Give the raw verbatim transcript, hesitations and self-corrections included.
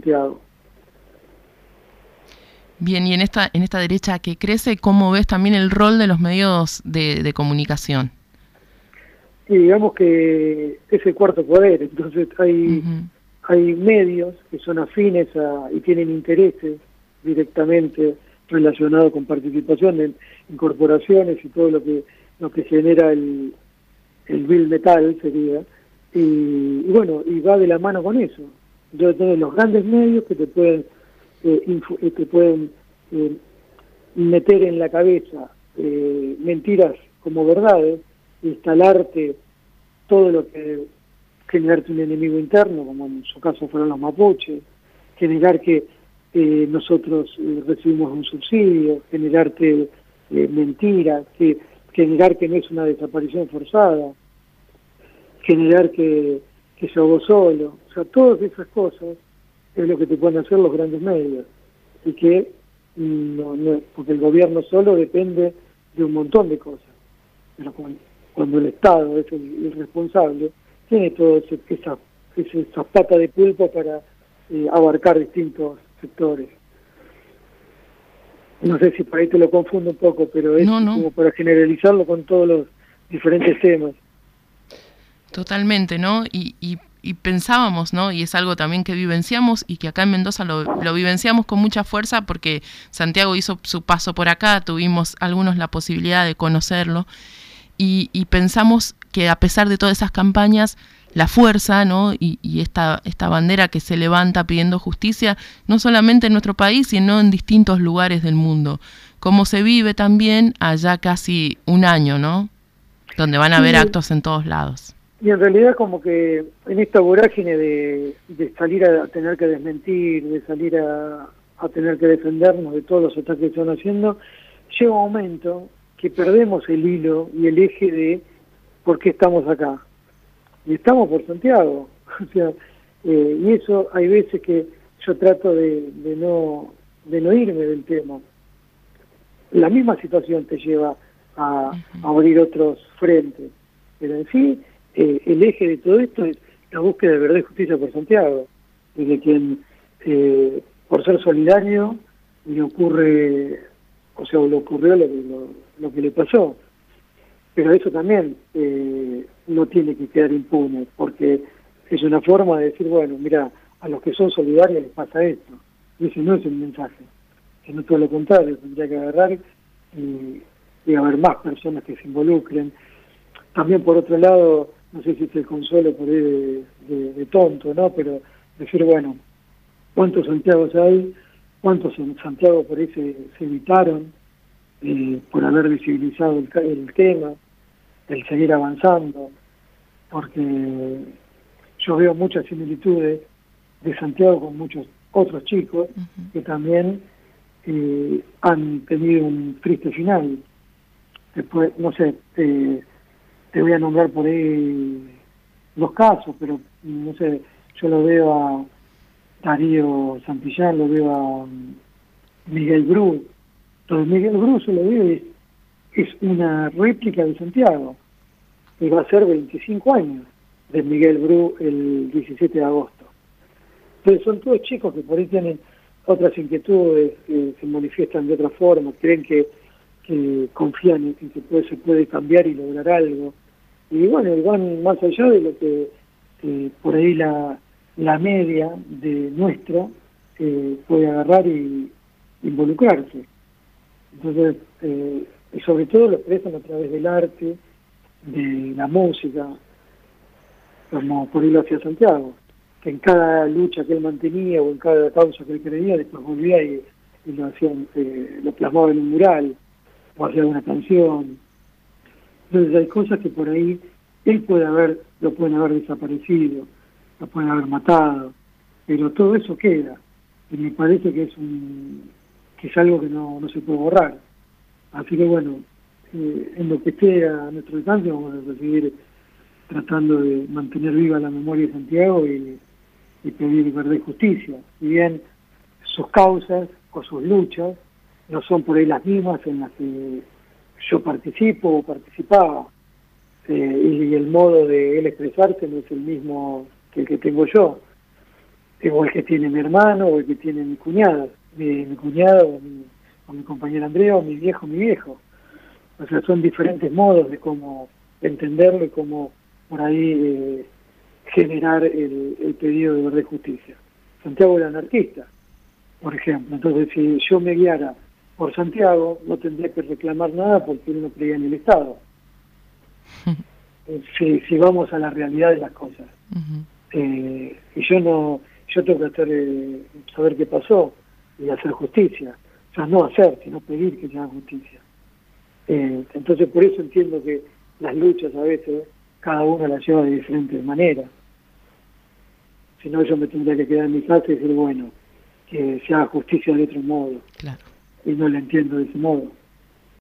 Santiago. Bien, y en esta en esta derecha que crece, ¿cómo ves también el rol de los medios de, de comunicación? Y digamos que es el cuarto poder, entonces hay, uh-huh. hay medios que son afines a, y tienen intereses directamente relacionados con participación en, en corporaciones y todo lo que lo que genera el, el bill metal sería, y, y bueno, y va de la mano con eso. Entonces tenés los grandes medios que te pueden eh, info, eh, te pueden eh, meter en la cabeza eh, mentiras como verdades, instalarte todo lo que generarte un enemigo interno, como en su caso fueron los mapuches, generar que eh, nosotros eh, recibimos un subsidio, generarte eh, mentiras, que generar que no es una desaparición forzada, generar que, que se ahogó solo, o sea, todas esas cosas es lo que te pueden hacer los grandes medios, y que no, no, porque el gobierno solo depende de un montón de cosas, pero cuando, cuando el Estado es el, el responsable, tiene todo ese, esa, esa, esa pata de pulpo para eh, abarcar distintos sectores. No sé si por ahí te lo confundo un poco, pero es no, no. como para generalizarlo con todos los diferentes temas. Totalmente, ¿no? Y, y, y pensábamos, ¿no? Y es algo también que vivenciamos y que acá en Mendoza lo, lo vivenciamos con mucha fuerza porque Santiago hizo su paso por acá, tuvimos algunos la posibilidad de conocerlo y, y pensamos que a pesar de todas esas campañas, la fuerza, ¿no? Y, y esta, esta bandera que se levanta pidiendo justicia, no solamente en nuestro país, sino en distintos lugares del mundo. Como se vive también allá casi un año, ¿no? Donde van a haber sí. actos en todos lados. Y en realidad como que en esta vorágine de, de salir a tener que desmentir, de salir a, a tener que defendernos de todos los ataques que están haciendo, llega un momento que perdemos el hilo y el eje de por qué estamos acá. Y estamos por Santiago. O sea, eh, y eso hay veces que yo trato de, de no de no irme del tema. La misma situación te lleva a, a abrir otros frentes. Pero en sí, eh, el eje de todo esto es la búsqueda de verdad y justicia por Santiago. Y de quien, eh, por ser solidario, le ocurre, o sea, le ocurrió lo que, lo, lo que le pasó. Pero eso también eh, no tiene que quedar impune, porque es una forma de decir, bueno, mira, a los que son solidarios les pasa esto. Y ese no es el mensaje, sino todo lo contrario, tendría que agarrar y, y haber más personas que se involucren. También, por otro lado, no sé si es el consuelo por ahí de, de, de tonto, ¿no? Pero decir, bueno, ¿cuántos Santiagos hay? ¿Cuántos Santiago por ahí se, se evitaron eh, por haber visibilizado el, el tema? El seguir avanzando, porque yo veo muchas similitudes de Santiago con muchos otros chicos uh-huh. que también eh, han tenido un triste final. Después, no sé, eh, te voy a nombrar por ahí los casos, pero no sé, yo lo veo a Darío Santillán, lo veo a Miguel Bru. Entonces Miguel Bru se lo veo y es una réplica de Santiago, y va a ser veinticinco años de Miguel Bru el diecisiete de agosto. Entonces son todos chicos que por ahí tienen otras inquietudes, que se manifiestan de otra forma, creen que, que confían en que puede, se puede cambiar y lograr algo. Y bueno, van más allá de lo que eh, por ahí la, la media de nuestra eh, puede agarrar y involucrarse. Entonces, eh, y sobre todo lo expresan a través del arte, de la música, como por ahí lo hacía Santiago, que en cada lucha que él mantenía o en cada causa que él creía, después volvía y, y lo hacían, eh, lo plasmaba en un mural o hacía una canción. Entonces hay cosas que por ahí él puede haber, lo pueden haber desaparecido, lo pueden haber matado, pero todo eso queda, y me parece que es un que es algo que no, no se puede borrar. Así que bueno, eh, en lo que esté a nuestro alcance vamos a seguir tratando de mantener viva la memoria de Santiago y, y pedir verdad y justicia. Si bien sus causas o sus luchas no son por ahí las mismas en las que yo participo o participaba, eh, y el modo de él expresarse no es el mismo que el que tengo yo, igual que tiene mi hermano o el que tiene mi cuñada, mi, mi cuñado o mi, o mi compañera Andrea o mi viejo mi viejo. O sea, son diferentes modos de cómo entenderlo y cómo por ahí eh, generar el, el pedido de verdad y justicia. Santiago era anarquista, por ejemplo. Entonces, si yo me guiara por Santiago, no tendría que reclamar nada porque él no creía en el Estado. Si, si vamos a la realidad de las cosas. Uh-huh. eh, y yo no, yo tengo que hacer, eh, saber qué pasó y hacer justicia. O sea, no hacer, sino pedir que se haga justicia. Eh, entonces, por eso entiendo que las luchas a veces cada uno las lleva de diferentes maneras. Si no, yo me tendría que quedar en mi casa y decir, bueno, que se haga justicia de otro modo. Claro. Y no la entiendo de ese modo.